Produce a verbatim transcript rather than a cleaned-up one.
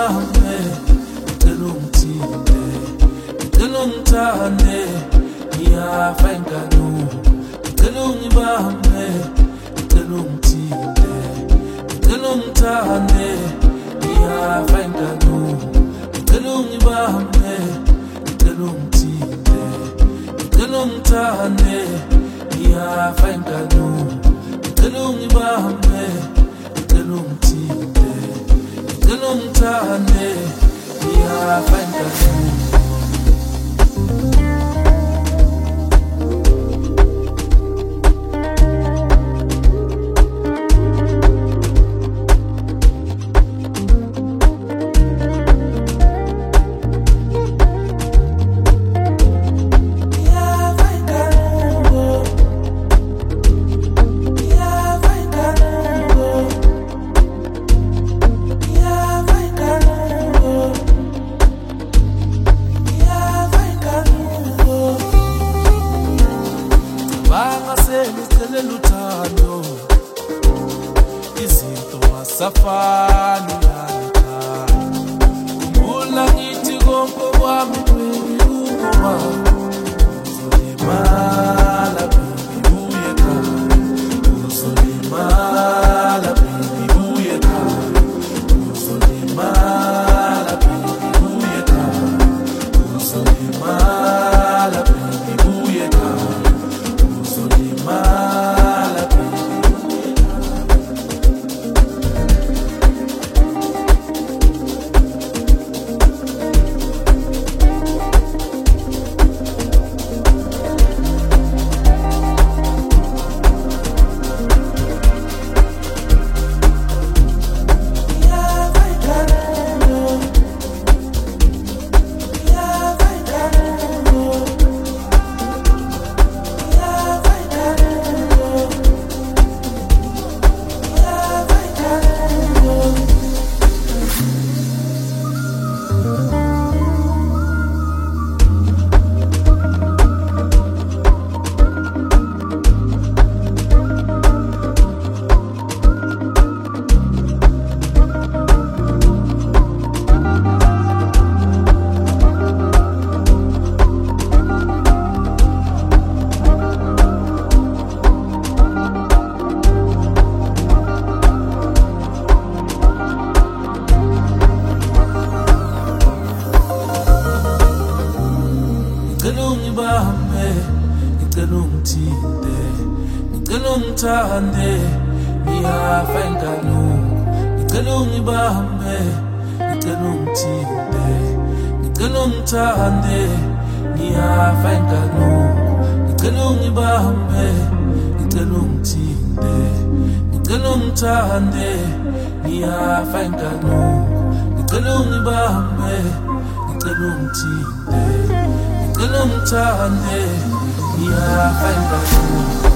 ungibambe, ngicela ungithinte, ngicela ungithande, ngiyafa ingalo. Ngicela ungibambe, ngicela ungithinte, ngicela ungithande, ngiyafa ingalo. Ngicela ungibambe, ngicela ungithinte, ngicela ungithande, ngiyafa ingalo. Ngicela ungibambe, ngicela ungithinte, ngicela ungithande, ngiyafa ingalo. Ngicela uthando, izinto asafani nalekhala. Khumbula ngithi konke kwami baby ukuba uzolimala baby uye ekhaya, uzolimala baby uye ekhaya, uzolimala baby uye ekhaya, uzolimala baby uye ekhaya. Ngicela ungibambe, ngicela ungithinte, ngicela ungithande, ngiyafa ingalo. Ngicela ungibambe, ngicela ungithinte, ngicela ungithande, ngiyafa ingalo. Ngicela ungibambe, ngicela ungithinte, ngicela ungithande, ngiyafa ingalo. Ngicela ungibambe, ngicela ungithinte, ngicela ungithande, ngiyafa ingalo.